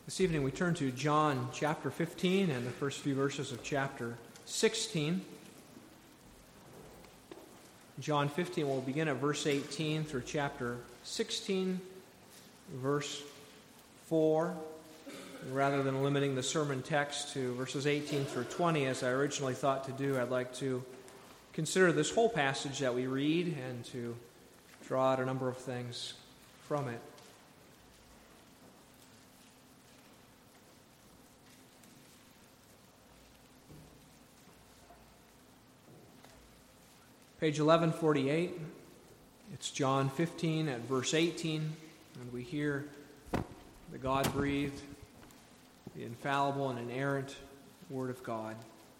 This evening we turn to John chapter 15 and the first few verses of chapter 16. John 15 will begin at verse 18 through chapter 16, verse 4. Rather than limiting the sermon text to verses 18 through 20, as I originally thought to do, I'd like to consider this whole passage that we read and to draw out a number of things from it. Page 1148, it's John 15 at verse 18, and we hear the God-breathed, the infallible and inerrant Word of God.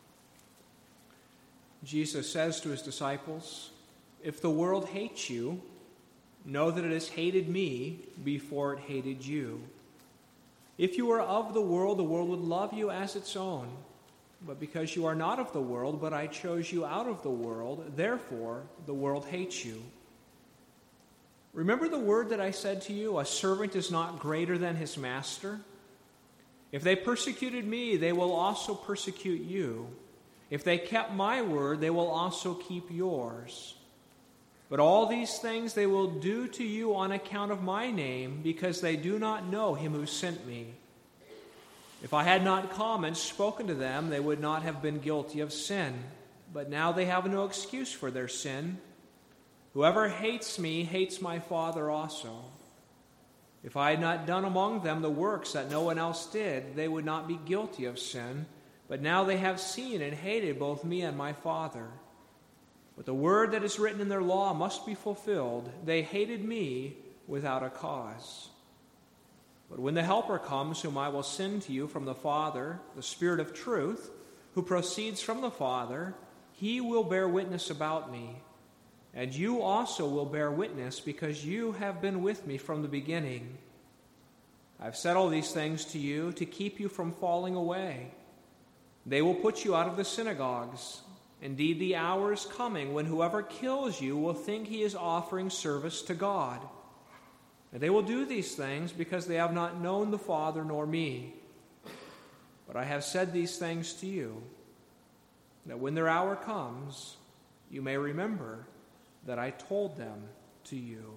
Jesus says to his disciples, "If the world hates you, know that it has hated me before it hated you. If you were of the world would love you as its own. But because you are not of the world, but I chose you out of the world, therefore the world hates you. Remember the word that I said to you, a servant is not greater than his master? If they persecuted me, they will also persecute you. If they kept my word, they will also keep yours. But all these things they will do to you on account of my name, because they do not know him who sent me. If I had not come and spoken to them, they would not have been guilty of sin. But now they have no excuse for their sin. Whoever hates me hates my Father also. If I had not done among them the works that no one else did, they would not be guilty of sin. But now they have seen and hated both me and my Father. But the word that is written in their law must be fulfilled. They hated me without a cause. But when the Helper comes, whom I will send to you from the Father, the Spirit of truth, who proceeds from the Father, he will bear witness about me. And you also will bear witness, because you have been with me from the beginning. I've said all these things to you to keep you from falling away. They will put you out of the synagogues. Indeed, the hour is coming when whoever kills you will think he is offering service to God. And they will do these things because they have not known the Father nor me. But I have said these things to you, that when their hour comes, you may remember that I told them to you."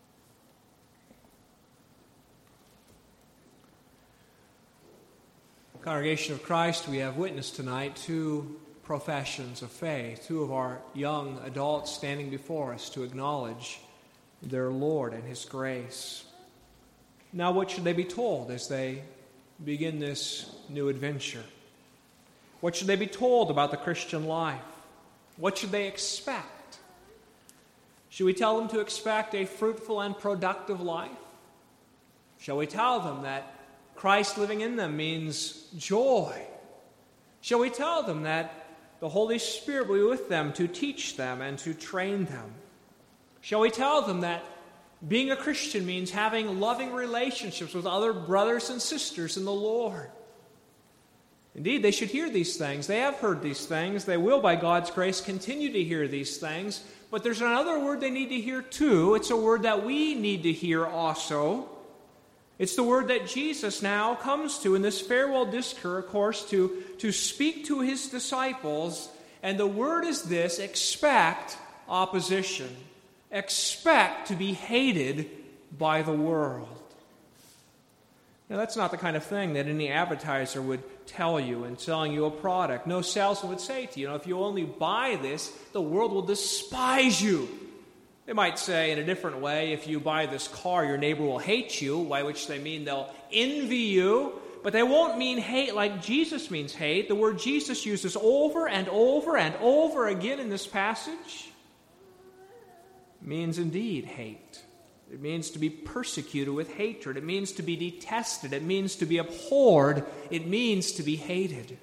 Congregation of Christ, we have witnessed tonight two professions of faith, two of our young adults standing before us to acknowledge their Lord and His grace. Now, what should they be told as they begin this new adventure? What should they be told about the Christian life? What should they expect? Should we tell them to expect a fruitful and productive life? Shall we tell them that Christ living in them means joy? Shall we tell them that the Holy Spirit will be with them to teach them and to train them? Shall we tell them that being a Christian means having loving relationships with other brothers and sisters in the Lord? Indeed, they should hear these things. They have heard these things. They will, by God's grace, continue to hear these things. But there's another word they need to hear too. It's a word that we need to hear also. It's the word that Jesus now comes to in this farewell discourse to speak to his disciples. And the word is this: expect opposition. Expect to be hated by the world. Now, that's not the kind of thing that any advertiser would tell you in selling you a product. No salesman would say to you, if you only buy this, the world will despise you. They might say in a different way, if you buy this car, your neighbor will hate you, by which they mean they'll envy you. But they won't mean hate like Jesus means hate. The word Jesus uses over and over and over again in this passage means indeed hate. It means to be persecuted with hatred. It means to be detested. It means to be abhorred. It means to be hated.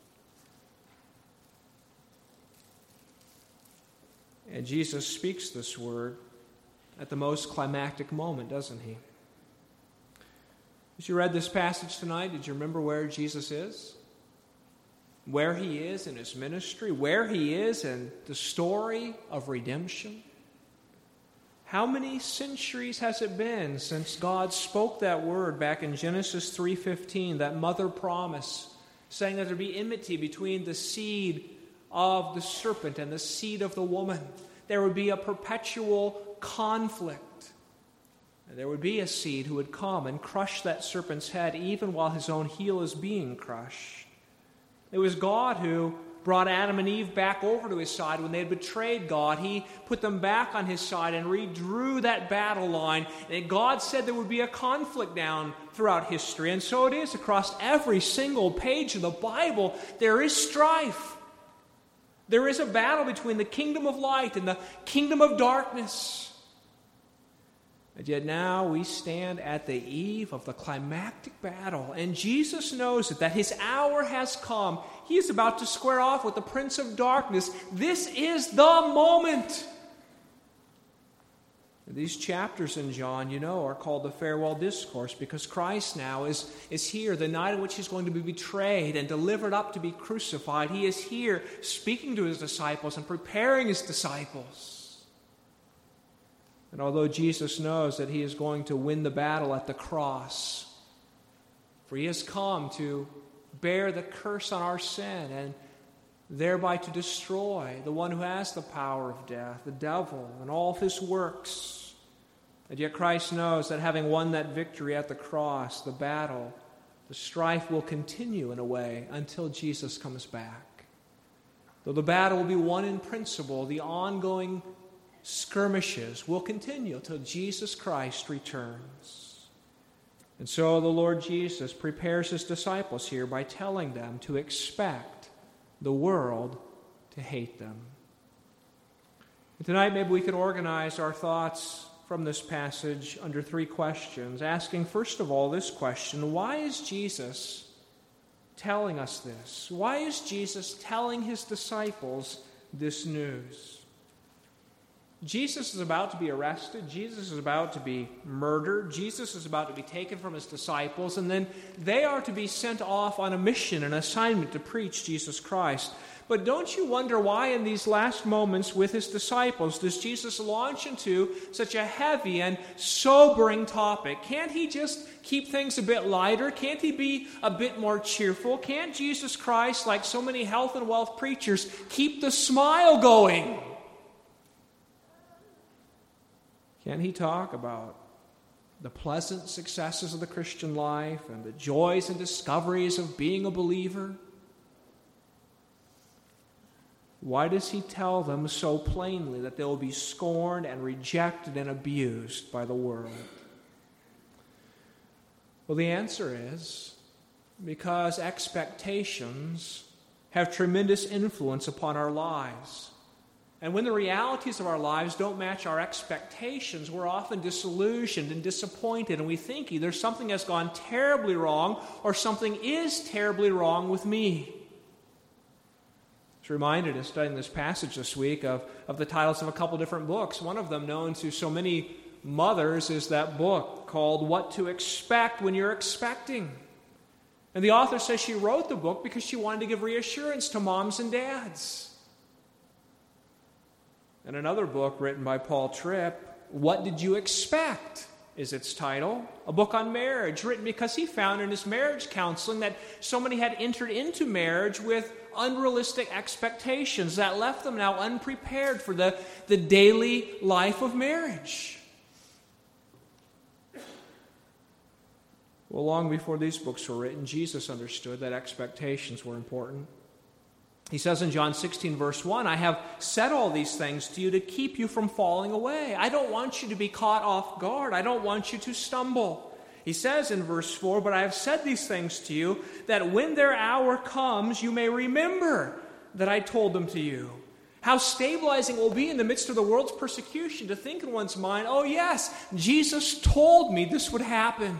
And Jesus speaks this word at the most climactic moment, doesn't he? As you read this passage tonight, did you remember where Jesus is? Where he is in his ministry? Where he is in the story of redemption? How many centuries has it been since God spoke that word back in Genesis 3:15, that mother promise, saying that there would be enmity between the seed of the serpent and the seed of the woman? There would be a perpetual conflict. And there would be a seed who would come and crush that serpent's head even while his own heel is being crushed. It was God who brought Adam and Eve back over to his side when they had betrayed God. He put them back on his side and redrew that battle line. And God said there would be a conflict down throughout history. And so it is across every single page of the Bible. There is strife. There is a battle between the kingdom of light and the kingdom of darkness. And yet now we stand at the eve of the climactic battle, and Jesus knows it, that his hour has come. He is about to square off with the prince of darkness. This is the moment. And these chapters in John, are called the farewell discourse because Christ now is here, the night in which he's going to be betrayed and delivered up to be crucified. He is here speaking to his disciples and preparing his disciples. And although Jesus knows that he is going to win the battle at the cross, for he has come to bear the curse on our sin and thereby to destroy the one who has the power of death, the devil, and all of his works. And yet Christ knows that having won that victory at the cross, the battle, the strife will continue in a way until Jesus comes back. Though the battle will be won in principle, the ongoing skirmishes will continue until Jesus Christ returns. And so the Lord Jesus prepares his disciples here by telling them to expect the world to hate them. And tonight maybe we can organize our thoughts from this passage under three questions, asking first of all this question: why is Jesus telling us this? Why is Jesus telling his disciples this news? Jesus is about to be arrested. Jesus is about to be murdered. Jesus is about to be taken from his disciples, and then they are to be sent off on a mission, an assignment to preach Jesus Christ. But don't you wonder why in these last moments with his disciples does Jesus launch into such a heavy and sobering topic? Can't he just keep things a bit lighter? Can't he be a bit more cheerful? Can't Jesus Christ, like so many health and wealth preachers, keep the smile going? Can he talk about the pleasant successes of the Christian life and the joys and discoveries of being a believer? Why does he tell them so plainly that they will be scorned and rejected and abused by the world? Well, the answer is because expectations have tremendous influence upon our lives. And when the realities of our lives don't match our expectations, we're often disillusioned and disappointed, and we think either something has gone terribly wrong or something is terribly wrong with me. I was reminded in studying this passage this week of the titles of a couple different books. One of them, known to so many mothers, is that book called What to Expect When You're Expecting. And the author says she wrote the book because she wanted to give reassurance to moms and dads. And another book written by Paul Tripp, What Did You Expect? Is its title. A book on marriage, written because he found in his marriage counseling that so many had entered into marriage with unrealistic expectations that left them now unprepared for the daily life of marriage. Well, long before these books were written, Jesus understood that expectations were important. He says in John 16, verse 1, I have said all these things to you to keep you from falling away. I don't want you to be caught off guard. I don't want you to stumble. He says in verse 4, but I have said these things to you, that when their hour comes, you may remember that I told them to you. How stabilizing it will be in the midst of the world's persecution to think in one's mind, oh yes, Jesus told me this would happen.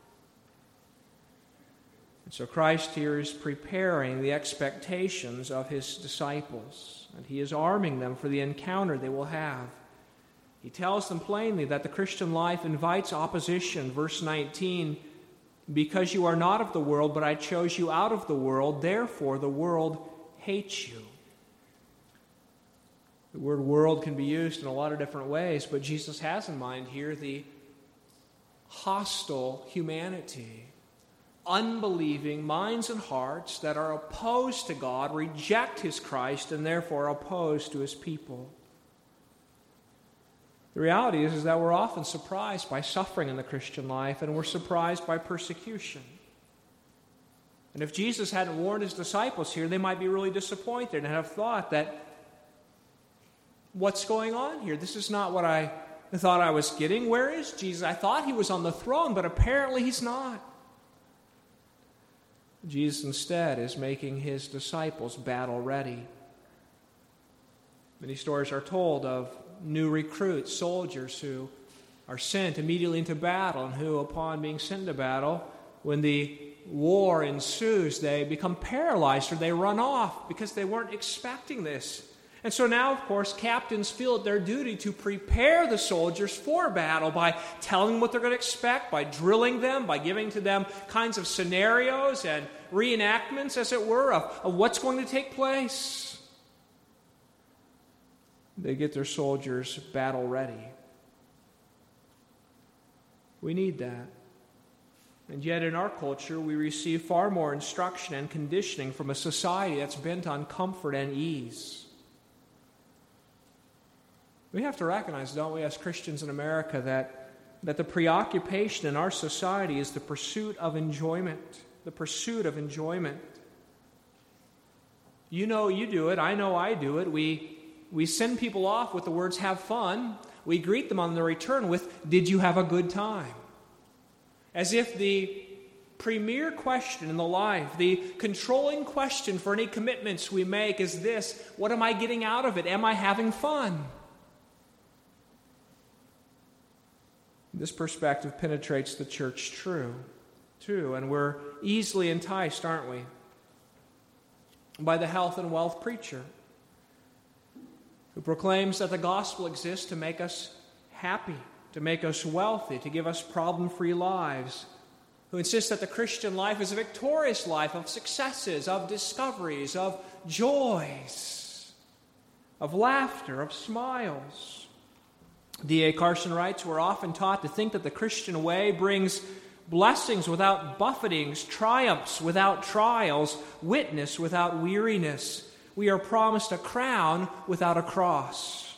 And so Christ here is preparing the expectations of his disciples, and he is arming them for the encounter they will have. He tells them plainly that the Christian life invites opposition. Verse 19, because you are not of the world, but I chose you out of the world, therefore the world hates you. The word world can be used in a lot of different ways, but Jesus has in mind here the hostile humanity, unbelieving minds and hearts that are opposed to God, reject His Christ, and therefore opposed to His people. The reality is that we're often surprised by suffering in the Christian life, and we're surprised by persecution. And if Jesus hadn't warned His disciples here, they might be really disappointed and have thought that, what's going on here? This is not what I thought I was getting. Where is Jesus? I thought He was on the throne, but apparently He's not. Jesus instead is making His disciples battle ready. Many stories are told of new recruits, soldiers who are sent immediately into battle, and who, upon being sent into battle, when the war ensues, they become paralyzed or they run off because they weren't expecting this. And so now, of course, captains feel it their duty to prepare the soldiers for battle by telling them what they're going to expect, by drilling them, by giving to them kinds of scenarios and reenactments, as it were, of what's going to take place. They get their soldiers battle ready. We need that. And yet in our culture, we receive far more instruction and conditioning from a society that's bent on comfort and ease. We have to recognize, don't we, as Christians in America, that the preoccupation in our society is the pursuit of enjoyment. The pursuit of enjoyment. You know you do it. I know I do it. We send people off with the words, have fun. We greet them on their return with, did you have a good time? As if the premier question in the life, the controlling question for any commitments we make is this: what am I getting out of it? Am I having fun? This perspective penetrates the church too, and we're easily enticed, aren't we, by the health and wealth preacher who proclaims that the gospel exists to make us happy, to make us wealthy, to give us problem-free lives, who insists that the Christian life is a victorious life of successes, of discoveries, of joys, of laughter, of smiles. D.A. Carson writes, we're often taught to think that the Christian way brings blessings without buffetings, triumphs without trials, witness without weariness. We are promised a crown without a cross.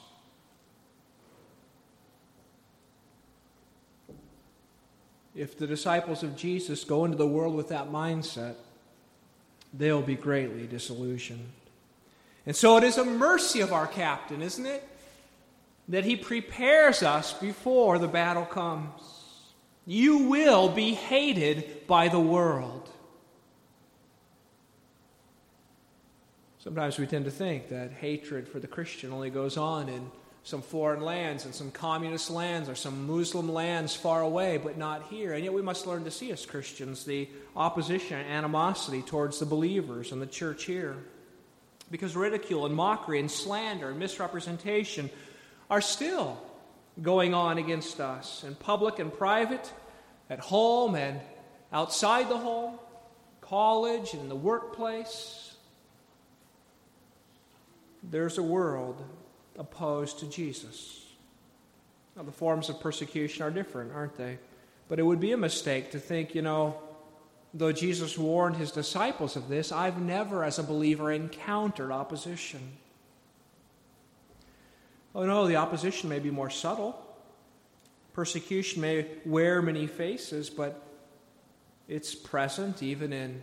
If the disciples of Jesus go into the world with that mindset, they'll be greatly disillusioned. And so it is a mercy of our captain, isn't it? That he prepares us before the battle comes. You will be hated by the world. Sometimes we tend to think that hatred for the Christian only goes on in some foreign lands and some communist lands or some Muslim lands far away, but not here. And yet we must learn to see as Christians the opposition and animosity towards the believers and the church here. Because ridicule and mockery and slander and misrepresentation are still going on against us in public and private, at home and outside the home, college and in the workplace. There's a world opposed to Jesus. Now, the forms of persecution are different, aren't they? But it would be a mistake to think, though Jesus warned his disciples of this, I've never, as a believer, encountered opposition. Oh no, the opposition may be more subtle. Persecution may wear many faces, but it's present even in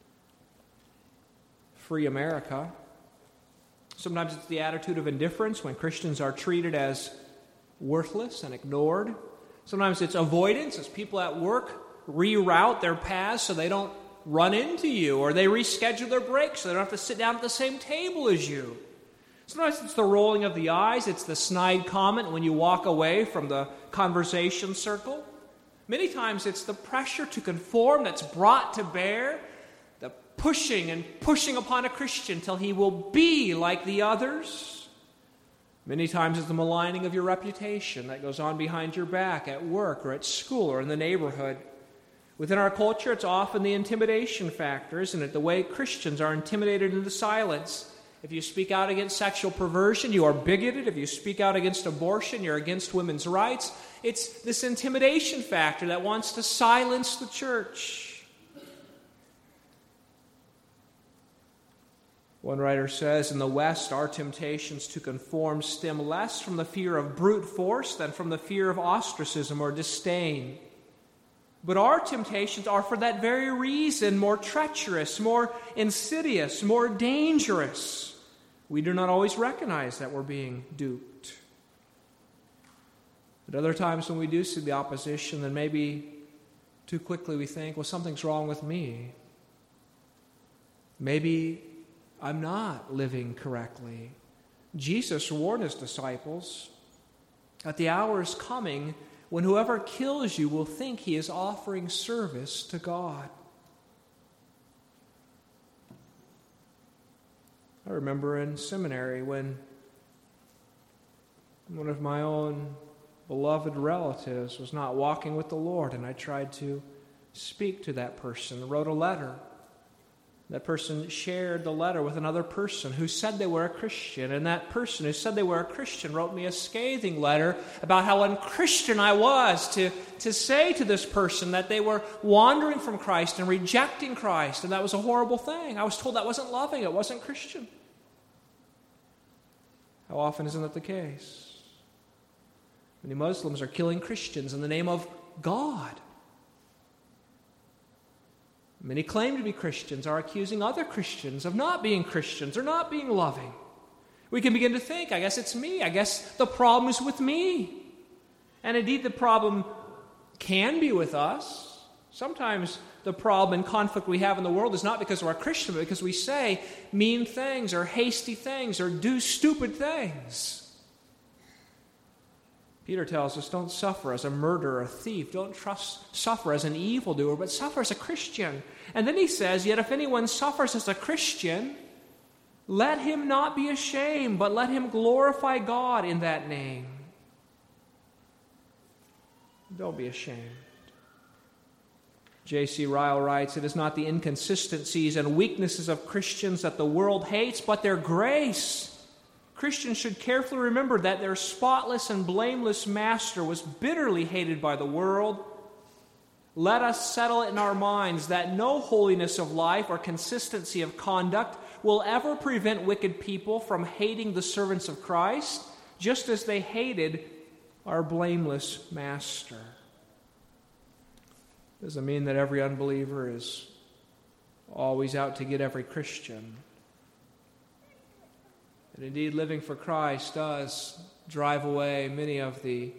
free America. Sometimes it's the attitude of indifference when Christians are treated as worthless and ignored. Sometimes it's avoidance as people at work reroute their paths so they don't run into you, or they reschedule their breaks so they don't have to sit down at the same table as you. Sometimes it's the rolling of the eyes, it's the snide comment when you walk away from the conversation circle. Many times it's the pressure to conform that's brought to bear, the pushing upon a Christian till he will be like the others. Many times it's the maligning of your reputation that goes on behind your back at work or at school or in the neighborhood. Within our culture, it's often the intimidation factor, isn't it? The way Christians are intimidated into silence If you speak out against sexual perversion, you are bigoted. If you speak out against abortion, you're against women's rights. It's this intimidation factor that wants to silence the church. One writer says, in the West, our temptations to conform stem less from the fear of brute force than from the fear of ostracism or disdain. But our temptations are for that very reason more treacherous, more insidious, more dangerous. We do not always recognize that we're being duped. At other times when we do see the opposition, then maybe too quickly we think, well, something's wrong with me. Maybe I'm not living correctly. Jesus warned his disciples that the hour is coming when whoever kills you will think he is offering service to God. I remember in seminary when one of my own beloved relatives was not walking with the Lord, and I tried to speak to that person, wrote a letter. That person shared the letter with another person who said they were a Christian, and that person who said they were a Christian wrote me a scathing letter about how unchristian I was to say to this person that they were wandering from Christ and rejecting Christ, and that was a horrible thing. I was told that wasn't loving, it wasn't Christian. How often isn't that the case? Many Muslims are killing Christians in the name of God. Many claim to be Christians are accusing other Christians of not being Christians or not being loving. We can begin to think, I guess it's me. I guess the problem is with me. And indeed, the problem can be with us. Sometimes the problem and conflict we have in the world is not because we're a Christian, but because we say mean things or hasty things or do stupid things. Peter tells us, don't suffer as a murderer, a thief. Don't suffer as an evildoer, but suffer as a Christian. And then he says, yet if anyone suffers as a Christian, let him not be ashamed, but let him glorify God in that name. Don't be ashamed. J.C. Ryle writes, it is not the inconsistencies and weaknesses of Christians that the world hates, but their grace. Christians should carefully remember that their spotless and blameless Master was bitterly hated by the world. Let us settle it in our minds that no holiness of life or consistency of conduct will ever prevent wicked people from hating the servants of Christ, just as they hated our blameless Master. Doesn't mean that every unbeliever is always out to get every Christian. And indeed, living for Christ does drive away many of the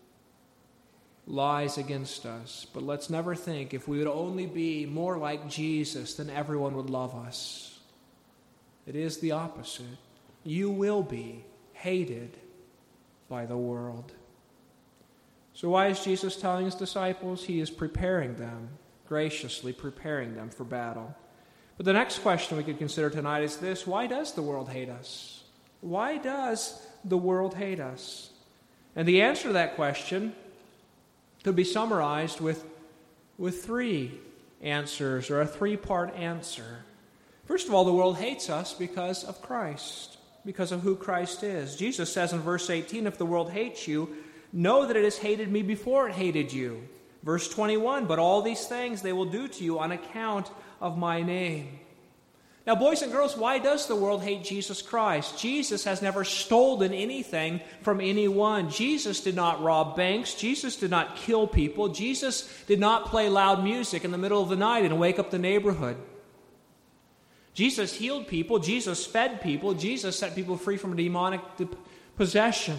lies against us. But let's never think if we would only be more like Jesus, then everyone would love us. It is the opposite. You will be hated by the world. So why is Jesus telling his disciples? He is preparing them, graciously preparing them for battle. But the next question we could consider tonight is this: why does the world hate us? Why does the world hate us? And the answer to that question could be summarized with three answers, or a three-part answer. First of all, the world hates us because of Christ, because of who Christ is. Jesus says in verse 18, if the world hates you, know that it has hated me before it hated you. Verse 21, but all these things they will do to you on account of my name. Now, boys and girls, why does the world hate Jesus Christ? Jesus has never stolen anything from anyone. Jesus did not rob banks. Jesus did not kill people. Jesus did not play loud music in the middle of the night and wake up the neighborhood. Jesus healed people. Jesus fed people. Jesus set people free from demonic possession.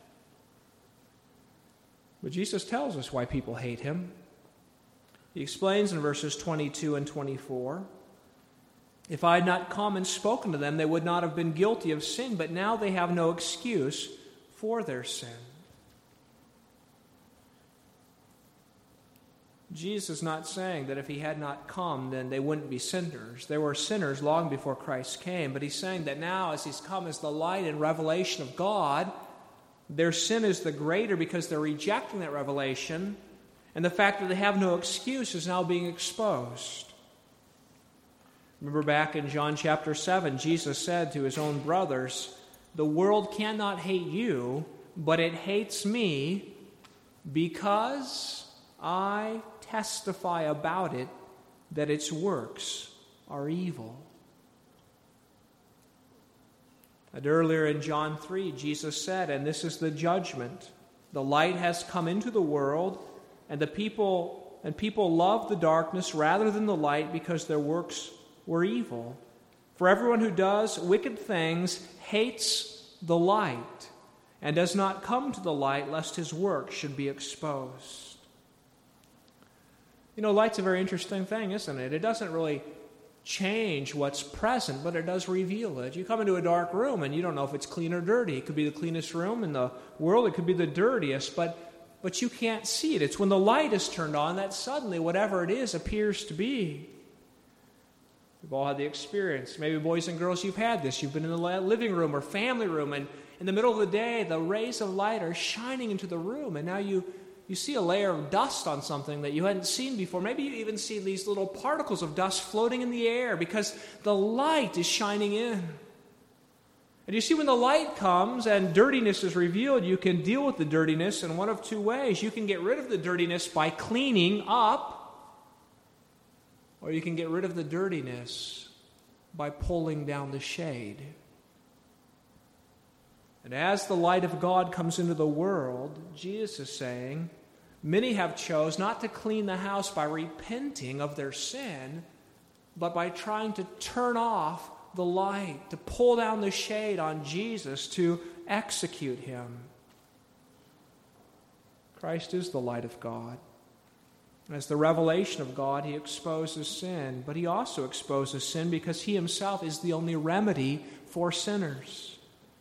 But Jesus tells us why people hate him. He explains in verses 22 and 24, if I had not come and spoken to them, they would not have been guilty of sin, but now they have no excuse for their sin. Jesus is not saying that if he had not come, then they wouldn't be sinners. They were sinners long before Christ came, but he's saying that now, as he's come as the light and revelation of God, their sin is the greater because they're rejecting that revelation, and the fact that they have no excuse is now being exposed. Remember back in John chapter 7, Jesus said to his own brothers, "The world cannot hate you, but it hates me because I testify about it that its works are evil." And earlier in John 3, Jesus said, "And this is the judgment. The light has come into the world, and people love the darkness rather than the light because their works were evil. For everyone who does wicked things hates the light and does not come to the light lest his work should be exposed." You know, light's a very interesting thing, isn't it? It doesn't really change what's present, but it does reveal it. You come into a dark room and you don't know if it's clean or dirty. It could be the cleanest room in the world. It could be the dirtiest, but you can't see it. It's when the light is turned on that suddenly whatever it is appears to be. We've all had the experience. Maybe boys and girls, you've had this. You've been in the living room or family room, and in the middle of the day, the rays of light are shining into the room, and now you see a layer of dust on something that you hadn't seen before. Maybe you even see these little particles of dust floating in the air because the light is shining in. And you see, when the light comes and dirtiness is revealed, you can deal with the dirtiness in one of two ways. You can get rid of the dirtiness by cleaning up, or you can get rid of the dirtiness by pulling down the shade. And as the light of God comes into the world, Jesus is saying, many have chose not to clean the house by repenting of their sin, but by trying to turn off the light, to pull down the shade on Jesus, to execute him. Christ is the light of God. As the revelation of God, he exposes sin, but he also exposes sin because he himself is the only remedy for sinners.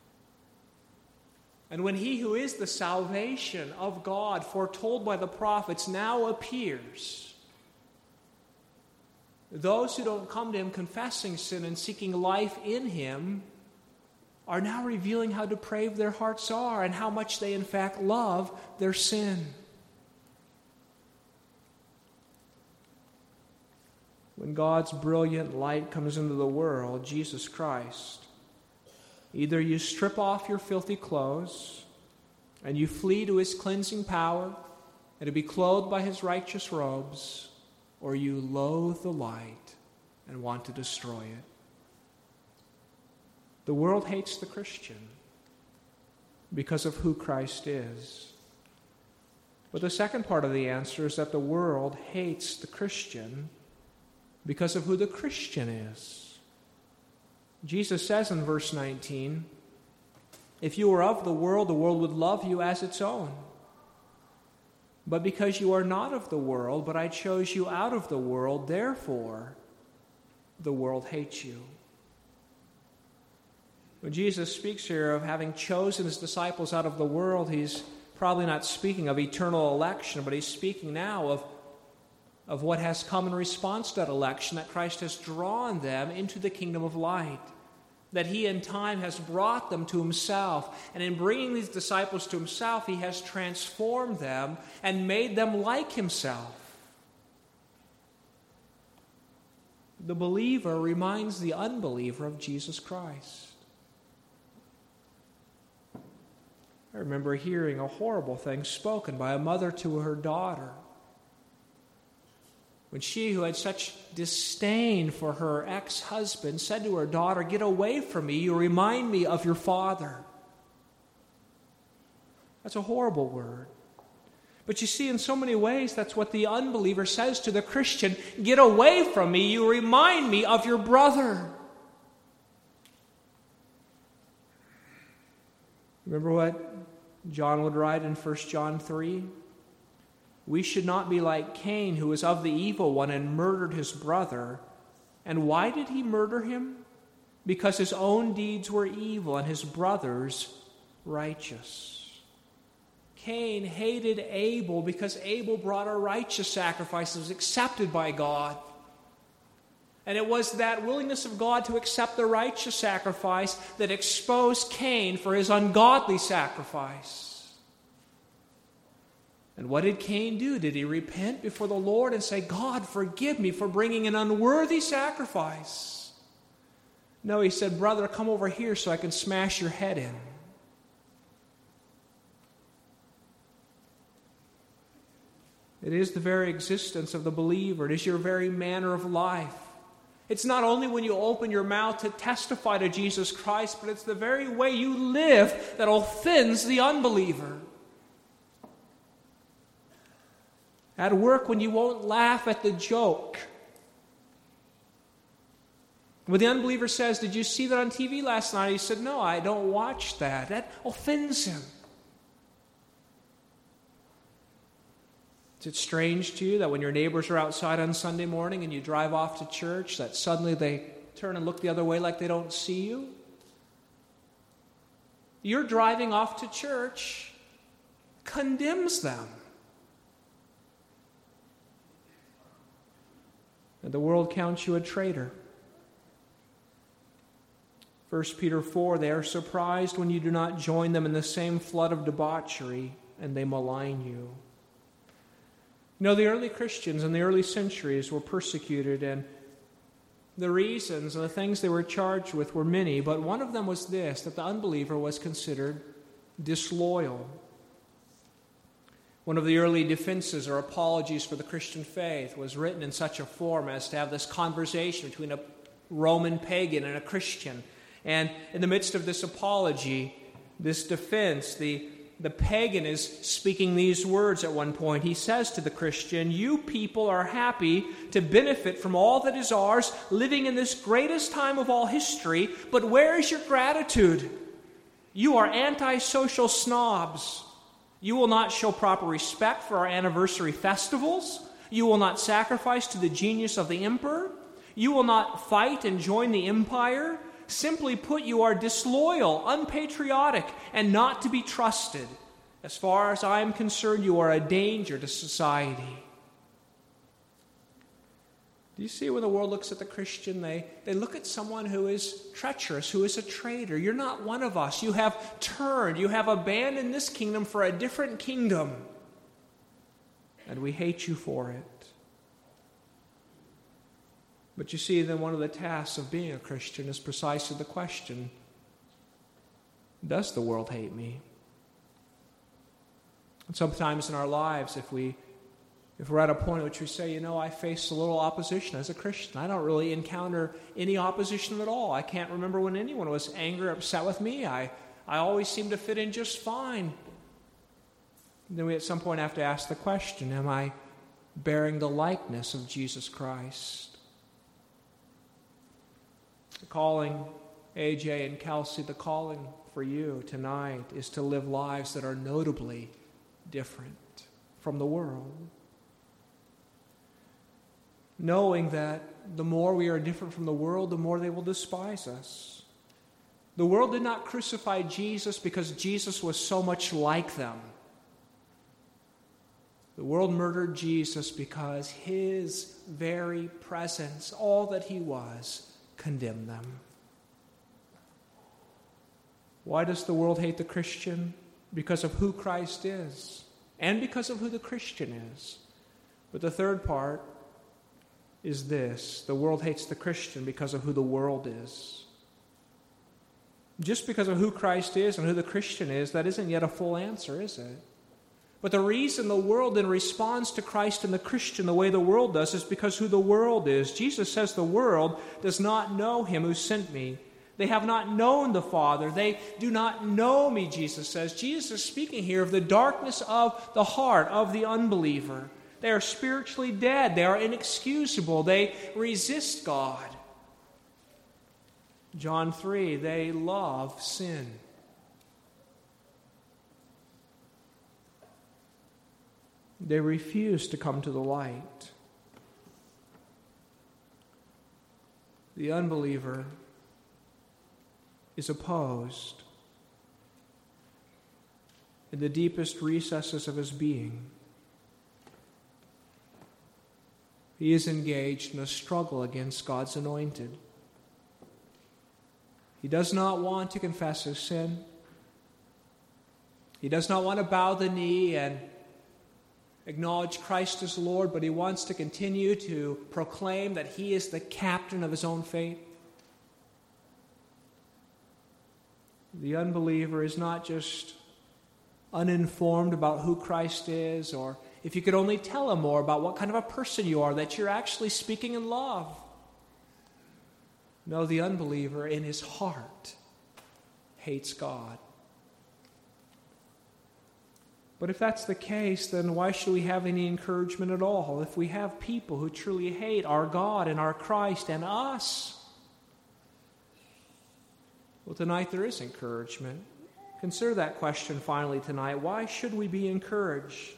And when he who is the salvation of God, foretold by the prophets, now appears, those who don't come to him confessing sin and seeking life in him are now revealing how depraved their hearts are and how much they in fact love their sin. When God's brilliant light comes into the world, Jesus Christ, either you strip off your filthy clothes and you flee to his cleansing power and to be clothed by his righteous robes, or you loathe the light and want to destroy it. The world hates the Christian because of who Christ is. But the second part of the answer is that the world hates the Christian because of who the Christian is. Jesus says in verse 19, "If you were of the world would love you as its own. But because you are not of the world, but I chose you out of the world, therefore the world hates you." When Jesus speaks here of having chosen his disciples out of the world, he's probably not speaking of eternal election, but he's speaking now of what has come in response to that election, that Christ has drawn them into the kingdom of light, that he in time has brought them to himself, and in bringing these disciples to himself, he has transformed them and made them like himself. The believer reminds the unbeliever of Jesus Christ. I remember hearing a horrible thing spoken by a mother to her daughter, when she, who had such disdain for her ex-husband, said to her daughter, "Get away from me, you remind me of your father." That's a horrible word. But you see, in so many ways, that's what the unbeliever says to the Christian. "Get away from me, you remind me of your brother." Remember what John would write in 1 John 3? "We should not be like Cain, who was of the evil one and murdered his brother. And why did he murder him? Because his own deeds were evil and his brother's righteous." Cain hated Abel because Abel brought a righteous sacrifice that was accepted by God. And it was that willingness of God to accept the righteous sacrifice that exposed Cain for his ungodly sacrifice. And what did Cain do? Did he repent before the Lord and say, God, forgive me for bringing an unworthy sacrifice? No, he said, brother, come over here so I can smash your head in. It is the very existence of the believer. It is your very manner of life. It's not only when you open your mouth to testify to Jesus Christ, but it's the very way you live that offends the unbeliever. At work, when you won't laugh at the joke. When the unbeliever says, did you see that on TV last night? He said, no, I don't watch that. That offends him. Is it strange to you that when your neighbors are outside on Sunday morning and you drive off to church, that suddenly they turn and look the other way like they don't see you? Your driving off to church condemns them. And the world counts you a traitor. 1 Peter 4, they are surprised when you do not join them in the same flood of debauchery, and they malign you. You know, the early Christians in the early centuries were persecuted, and the reasons and the things they were charged with were many, but one of them was this, that the unbeliever was considered disloyal. One of the early defenses or apologies for the Christian faith was written in such a form as to have this conversation between a Roman pagan and a Christian. And in the midst of this apology, this defense, the pagan is speaking these words at one point. He says to the Christian, you people are happy to benefit from all that is ours, living in this greatest time of all history, but where is your gratitude? You are antisocial snobs. You will not show proper respect for our anniversary festivals. You will not sacrifice to the genius of the emperor. You will not fight and join the empire. Simply put, you are disloyal, unpatriotic, and not to be trusted. As far as I am concerned, you are a danger to society. Do you see when the world looks at the Christian, they look at someone who is treacherous, who is a traitor. You're not one of us. You have turned, you have abandoned this kingdom for a different kingdom. And we hate you for it. But you see, then one of the tasks of being a Christian is precisely the question, does the world hate me? And sometimes in our lives, if we're at a point at which we say, I face a little opposition as a Christian. I don't really encounter any opposition at all. I can't remember when anyone was angry or upset with me. I always seem to fit in just fine. Then we at some point have to ask the question, am I bearing the likeness of Jesus Christ? The calling, AJ and Kelsey, the calling for you tonight is to live lives that are notably different from the world. Knowing that the more we are different from the world, the more they will despise us. The world did not crucify Jesus because Jesus was so much like them. The world murdered Jesus because his very presence, all that he was, condemned them. Why does the world hate the Christian? Because of who Christ is, and because of who the Christian is. But the third part is this: the world hates the Christian because of who the world is. Just because of who Christ is and who the Christian is, that isn't yet a full answer, is it? But the reason the world then responds to Christ and the Christian the way the world does is because who the world is. Jesus says the world does not know him who sent me. They have not known the Father. They do not know me, Jesus says. Jesus is speaking here of the darkness of the heart of the unbeliever. They are spiritually dead. They are inexcusable. They resist God. John 3, they love sin. They refuse to come to the light. The unbeliever is opposed in the deepest recesses of his being. He is engaged in a struggle against God's anointed. He does not want to confess his sin. He does not want to bow the knee and acknowledge Christ as Lord, but he wants to continue to proclaim that he is the captain of his own fate. The unbeliever is not just uninformed about who Christ is, or if you could only tell him more about what kind of a person you are, that you're actually speaking in love. No, the unbeliever in his heart hates God. But if that's the case, then why should we have any encouragement at all? If we have people who truly hate our God and our Christ and us, well, tonight there is encouragement. Consider that question finally tonight. Why should we be encouraged?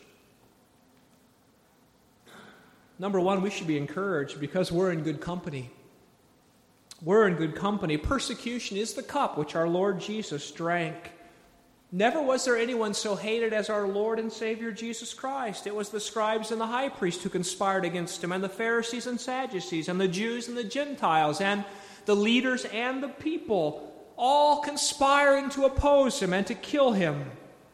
Number one, we should be encouraged because we're in good company. We're in good company. Persecution is the cup which our Lord Jesus drank. Never was there anyone so hated as our Lord and Savior Jesus Christ. It was the scribes and the high priest who conspired against him, and the Pharisees and Sadducees, and the Jews and the Gentiles, and the leaders and the people, all conspiring to oppose him and to kill him.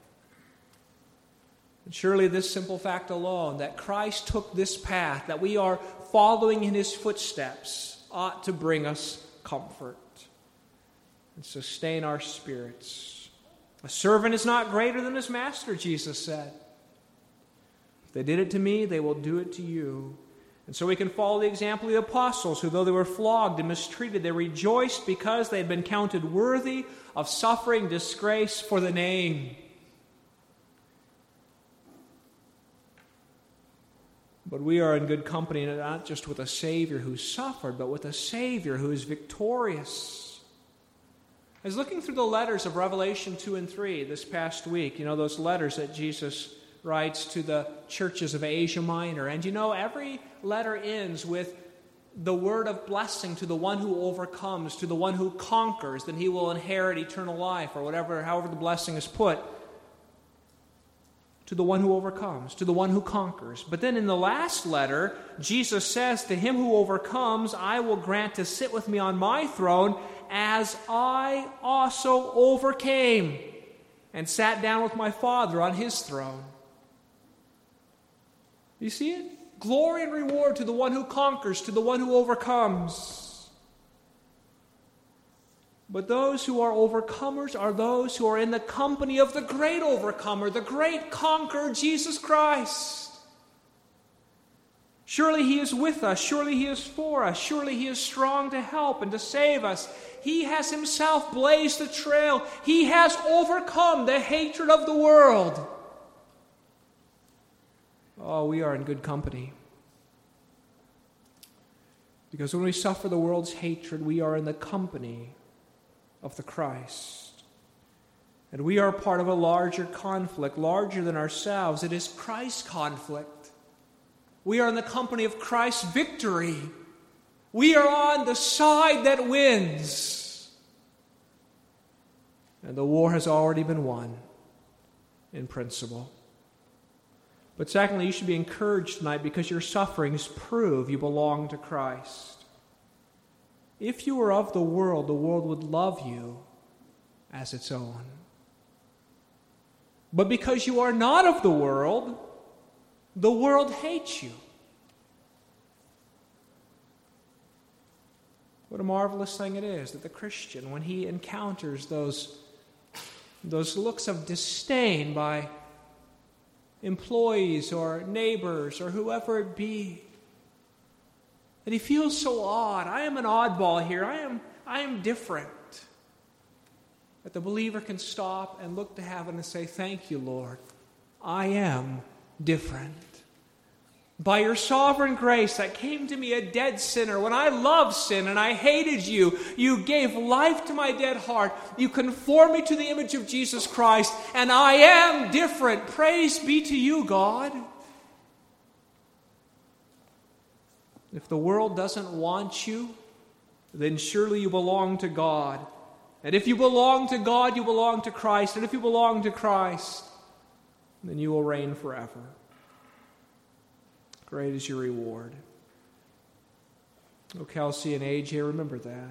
And surely this simple fact alone, that Christ took this path, that we are following in his footsteps, ought to bring us comfort and sustain our spirits. A servant is not greater than his master, Jesus said. If they did it to me, they will do it to you. And so we can follow the example of the apostles, who though they were flogged and mistreated, they rejoiced because they had been counted worthy of suffering disgrace for the name. But we are in good company, not just with a Savior who suffered, but with a Savior who is victorious. I was looking through the letters of Revelation 2 and 3 this past week. You know, those letters that Jesus writes to the churches of Asia Minor. And you know, every letter ends with the word of blessing to the one who overcomes, to the one who conquers, then he will inherit eternal life, or however the blessing is put. To the one who overcomes, to the one who conquers. But then in the last letter, Jesus says, to him who overcomes, I will grant to sit with me on my throne, as I also overcame and sat down with my Father on his throne. You see it? Glory and reward to the one who conquers, to the one who overcomes. But those who are overcomers are those who are in the company of the great overcomer, the great conqueror, Jesus Christ. Surely he is with us. Surely he is for us. Surely he is strong to help and to save us. He has himself blazed the trail. He has overcome the hatred of the world. Oh, we are in good company. Because when we suffer the world's hatred, we are in the company of the Christ. And we are part of a larger conflict, larger than ourselves. It is Christ's conflict. We are in the company of Christ's victory. We are on the side that wins. And the war has already been won in principle. But secondly, you should be encouraged tonight because your sufferings prove you belong to Christ. If you were of the world would love you as its own. But because you are not of the world hates you. What a marvelous thing it is that the Christian, when he encounters those looks of disdain by employees or neighbors or whoever it be, that he feels so odd. I am an oddball here. I am different. That the believer can stop and look to heaven and say, thank you, Lord. I am different. By your sovereign grace that came to me a dead sinner. When I loved sin and I hated you, you gave life to my dead heart. You conformed me to the image of Jesus Christ, and I am different. Praise be to you, God. If the world doesn't want you, then surely you belong to God. And if you belong to God, you belong to Christ. And if you belong to Christ, then you will reign forever. Great is your reward. Oh, Kelsey and AJ, remember that.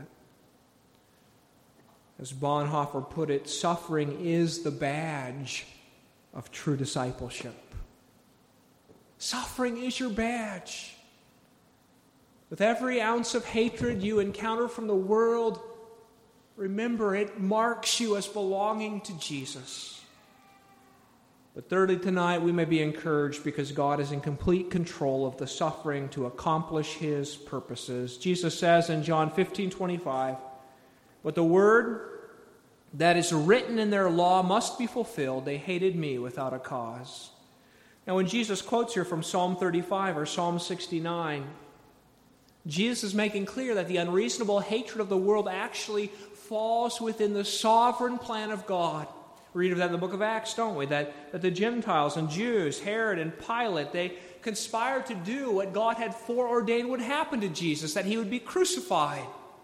As Bonhoeffer put it, suffering is the badge of true discipleship. Suffering is your badge. With every ounce of hatred you encounter from the world, remember it marks you as belonging to Jesus. But thirdly, tonight we may be encouraged because God is in complete control of the suffering to accomplish His purposes. Jesus says in John 15:25, "But the word that is written in their law must be fulfilled. They hated me without a cause." Now when Jesus quotes here from Psalm 35 or Psalm 69, Jesus is making clear that the unreasonable hatred of the world actually falls within the sovereign plan of God. We read of that in the book of Acts, don't we? That the Gentiles and Jews, Herod and Pilate, they conspired to do what God had foreordained would happen to Jesus, that He would be crucified.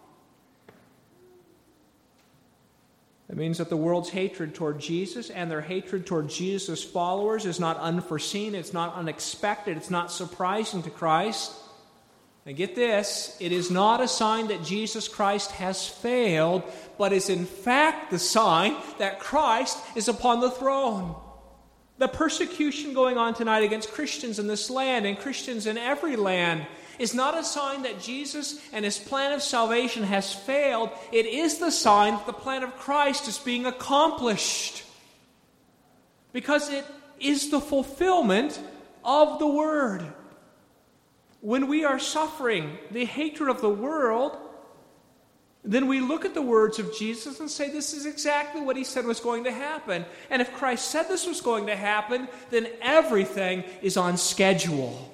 That means that the world's hatred toward Jesus and their hatred toward Jesus' followers is not unforeseen, it's not unexpected, it's not surprising to Christ. And get this, it is not a sign that Jesus Christ has failed, but is in fact the sign that Christ is upon the throne. The persecution going on tonight against Christians in this land and Christians in every land is not a sign that Jesus and His plan of salvation has failed. It is the sign that the plan of Christ is being accomplished. Because it is the fulfillment of the Word. When we are suffering the hatred of the world, then we look at the words of Jesus and say, this is exactly what He said was going to happen. And if Christ said this was going to happen, then everything is on schedule.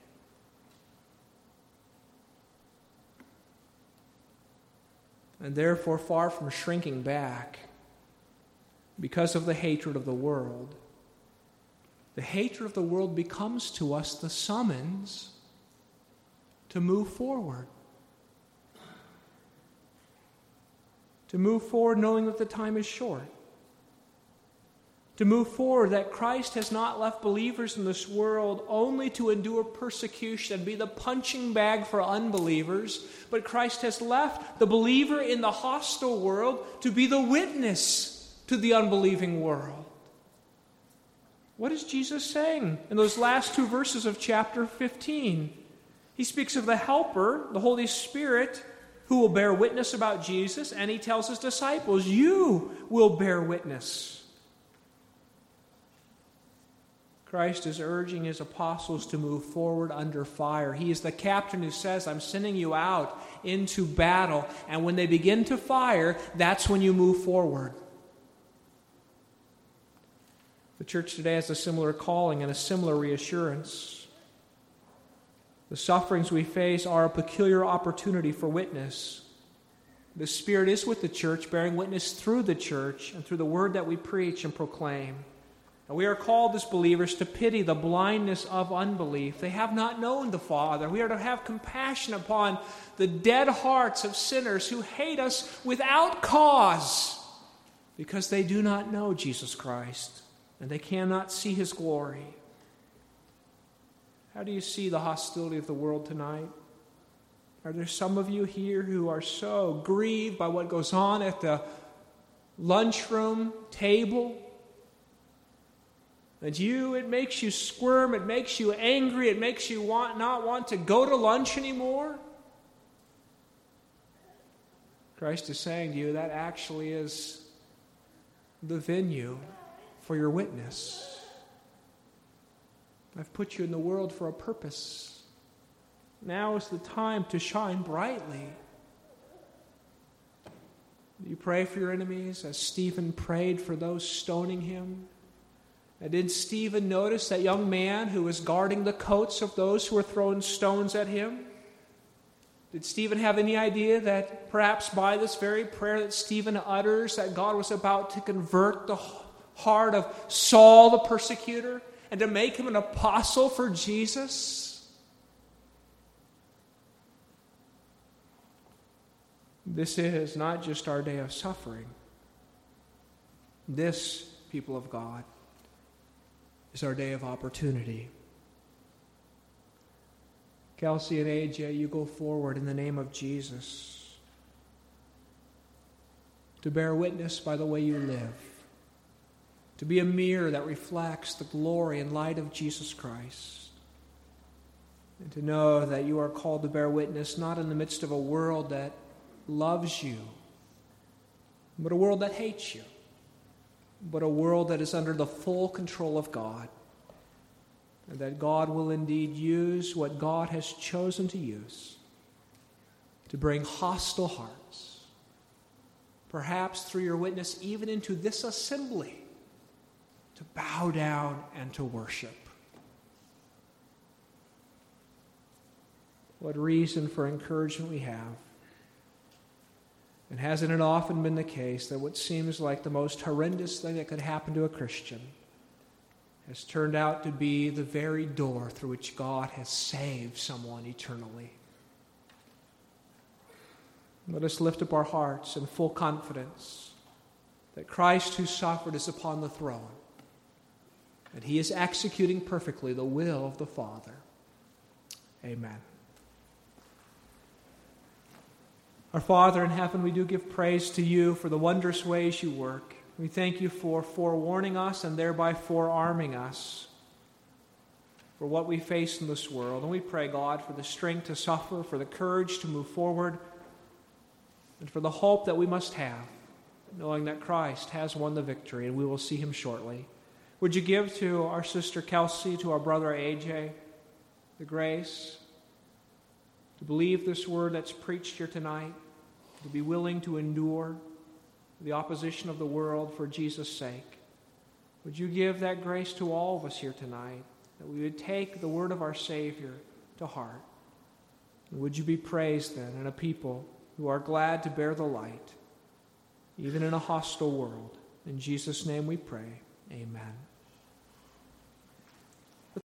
And therefore, far from shrinking back because of the hatred of the world, the hatred of the world becomes to us the summons to move forward. To move forward knowing that the time is short. To move forward that Christ has not left believers in this world only to endure persecution and be the punching bag for unbelievers, but Christ has left the believer in the hostile world to be the witness to the unbelieving world. What is Jesus saying in those last two verses of chapter 15? He speaks of the Helper, the Holy Spirit, who will bear witness about Jesus, and He tells His disciples, you will bear witness. Christ is urging His apostles to move forward under fire. He is the captain who says, I'm sending you out into battle, and when they begin to fire, that's when you move forward. The church today has a similar calling and a similar reassurance. The sufferings we face are a peculiar opportunity for witness. The Spirit is with the church, bearing witness through the church and through the word that we preach and proclaim. And we are called as believers to pity the blindness of unbelief. They have not known the Father. We are to have compassion upon the dead hearts of sinners who hate us without cause because they do not know Jesus Christ and they cannot see His glory. How do you see the hostility of the world tonight? Are there some of you here who are so grieved by what goes on at the lunchroom table that it makes you squirm, it makes you angry, it makes you not want to go to lunch anymore? Christ is saying to you that actually is the venue for your witness. I've put you in the world for a purpose. Now is the time to shine brightly. You pray for your enemies as Stephen prayed for those stoning him. And did Stephen notice that young man who was guarding the coats of those who were throwing stones at him? Did Stephen have any idea that perhaps by this very prayer that Stephen utters that God was about to convert the heart of Saul the persecutor and to make him an apostle for Jesus? This is not just our day of suffering. This, people of God, is our day of opportunity. Kelsey and AJ, you go forward in the name of Jesus to bear witness by the way you live, to be a mirror that reflects the glory and light of Jesus Christ. and to know that you are called to bear witness not in the midst of a world that loves you, but a world that hates you, but a world that is under the full control of God, and that God will indeed use what God has chosen to use to bring hostile hearts, perhaps through your witness even into this assembly, to bow down and to worship. What reason for encouragement we have. And hasn't it often been the case that what seems like the most horrendous thing that could happen to a Christian has turned out to be the very door through which God has saved someone eternally? Let us lift up our hearts in full confidence that Christ who suffered is upon the throne, and he is executing perfectly the will of the Father. Amen. Our Father in heaven, we do give praise to you for the wondrous ways you work. We thank you for forewarning us and thereby forearming us for what we face in this world. And we pray, God, for the strength to suffer, for the courage to move forward, and for the hope that we must have, knowing that Christ has won the victory and we will see him shortly. Would you give to our sister Kelsey, to our brother AJ, the grace to believe this word that's preached here tonight, to be willing to endure the opposition of the world for Jesus' sake? Would you give that grace to all of us here tonight, that we would take the word of our Savior to heart? And would you be praised then in a people who are glad to bear the light, even in a hostile world? In Jesus' name we pray. Amen.